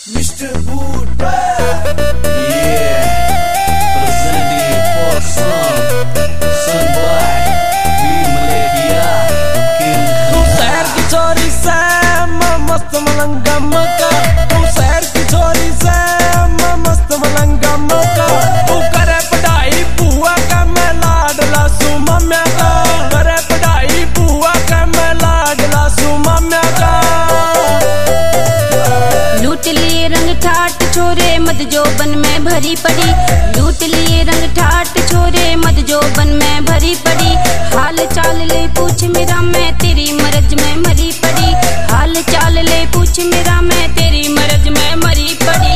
Mr. Buddha, yeah, presenting for Sun Black, Malaysia, King. तू शहर की छोरी से मैं मस्त मलंगा मका, तू शहर की छोरी से मैं मस्त मलंगा मका, तू करे पढ़ाई बुआ का मैं लाडला सुमा म्या का, करे पढ़ाई बुआ का मैं लाडला सुमा म्या का। लूट लिए रंग ठाट छोरे मद जोबन में भरी पड़ी, लूट लिए रंग ठाट छोरे मद जोबन में भरी पड़ी, हाल चाल ले पूछ मेरा मैं तेरी मरज में मरी पड़ी, हाल चाल ले पूछ मेरा मैं तेरी मरज में मरी पड़ी।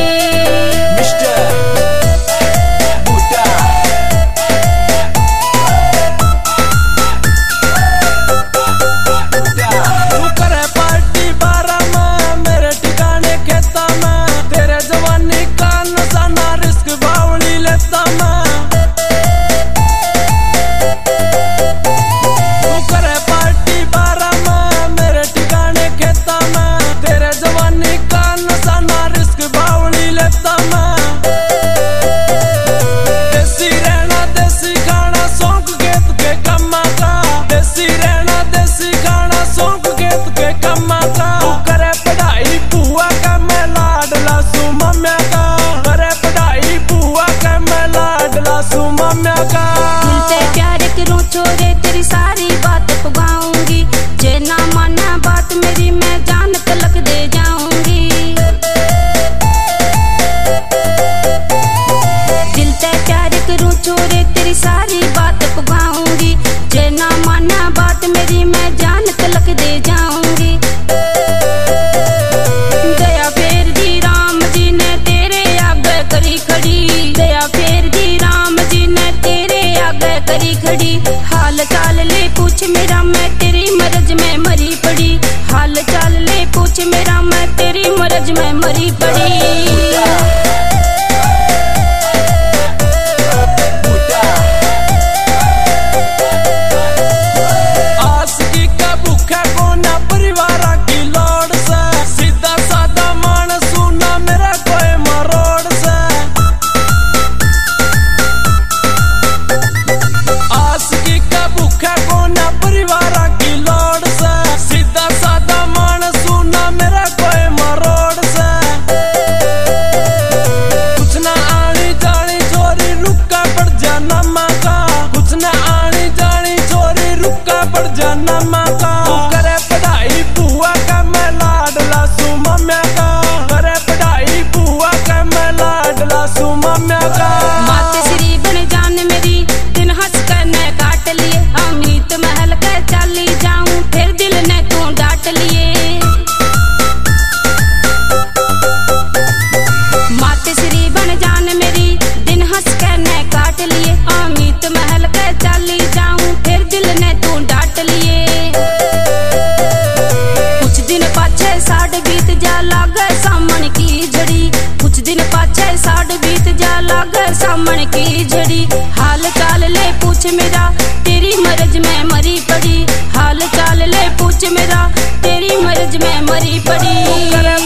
छोरे तेरी सारी बात पुगाऊंगी, जे ना माना बात मेरी मैं जान तलक दे जाऊंगी। दिल ते प्यार करूं छोरे तेरी सारी बात पुगाऊंगी, जे ना माना बात मेरी मैं जान तलक दे जाऊंगी। दया फेर दी राम जी ने तेरे आगे करी खड़ी, दया फेर दी राम जी ने तेरे आगे करी खड़ी, हाल चाल ले पूछ मेरा मैं तेरी मरज में मरी पड़ी, हाल चाल ले पूछ मेरा मैं तेरी मरज में मरी पड़ी। माते श्री बन जान मेरी दिन हंस कर न काट लिए, अमित महल के चली जाऊं फिर दिल ने तू डांट लिए। माते श्री बन जान मेरी दिन हंस कर न काट लिए, अमित महल के चली जाऊं फिर दिल ने तू डांट लिए। कुछ दिन पाछे साढ़ बीत जा लागे सामन की झड़ी, कुछ दिन पाछे साढ़ बीत जा लागे सामन की झड़ी, हाल चाल ले पूछ मेरा तेरी मरज में मरी पड़ी, हाल चाल ले पूछ मेरा तेरी मरज में मरी पड़ी।